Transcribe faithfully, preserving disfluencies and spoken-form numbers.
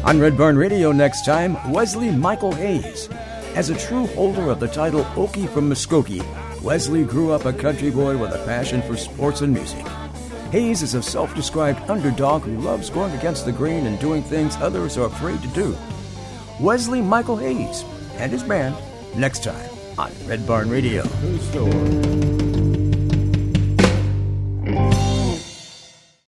On Red Barn Radio next time, Wesley Michael Hayes. As a true holder of the title Okie from Muskogee, Wesley grew up a country boy with a passion for sports and music. Hayes is a self-described underdog who loves going against the grain and doing things others are afraid to do. Wesley Michael Hayes and his band next time on Red Barn Radio. True story.